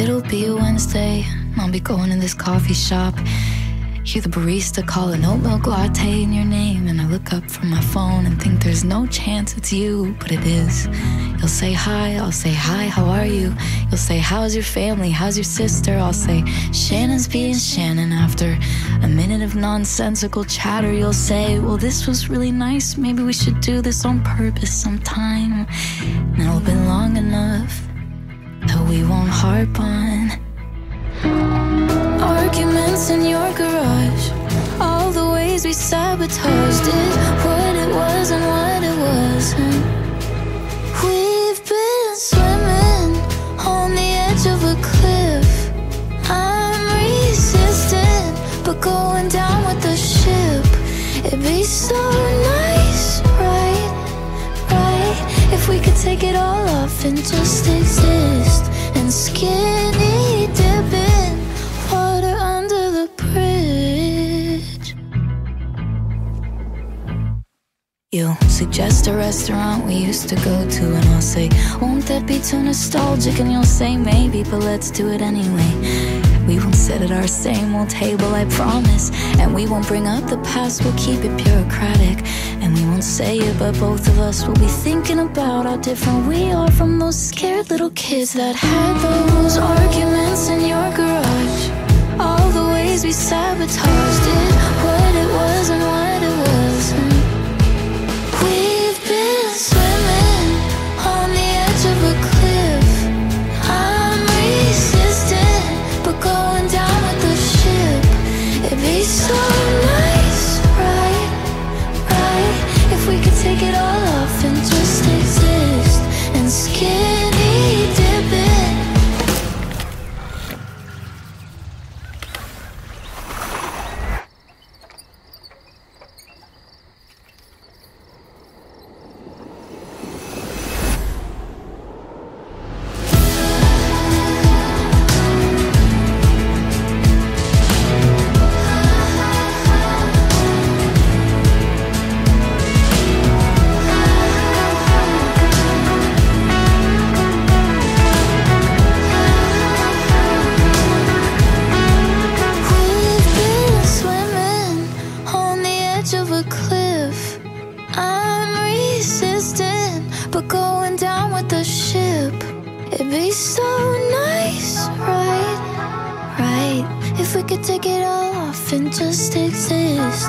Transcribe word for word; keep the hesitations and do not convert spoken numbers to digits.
It'll be a Wednesday, I'll be going to this coffee shop. Hear the barista call an oat milk latte in your name, and I look up from my phone and think there's no chance it's you, but it is. You'll say hi, I'll say hi, how are you? You'll say how's your family, how's your sister? I'll say Shannon's being Shannon. After a minute of nonsensical chatter, you'll say, well, this was really nice, maybe we should do this on purpose sometime. And it'll be long enough that we won't harp on arguments in your garage, all the ways we sabotaged it, what it was and what it wasn't. We've been swimming on the edge of a cliff. I'm resistant, but going down with the ship. It'd be so nice, right, right, if we could take it all off and just exist. And skinny dipping water under the bridge. You'll suggest a restaurant we used to go to, and I'll say, won't that be too nostalgic? And you'll say, maybe, but let's do it anyway. We won't sit at our same old table, I promise. And we won't bring up the past, we'll keep it bureaucratic. And we won't say it, but both of us will be thinking about how different we are from those scared little kids that had those arguments in your garage, all the ways we sabotaged it, what it was and what it wasn't. We've been swimming on the edge of a cliff. I'm resistant, but going down with the ship. It'd be so nice, right, right, if we could take it all off and just exist. And skinny dipping. Take it all off and just exist.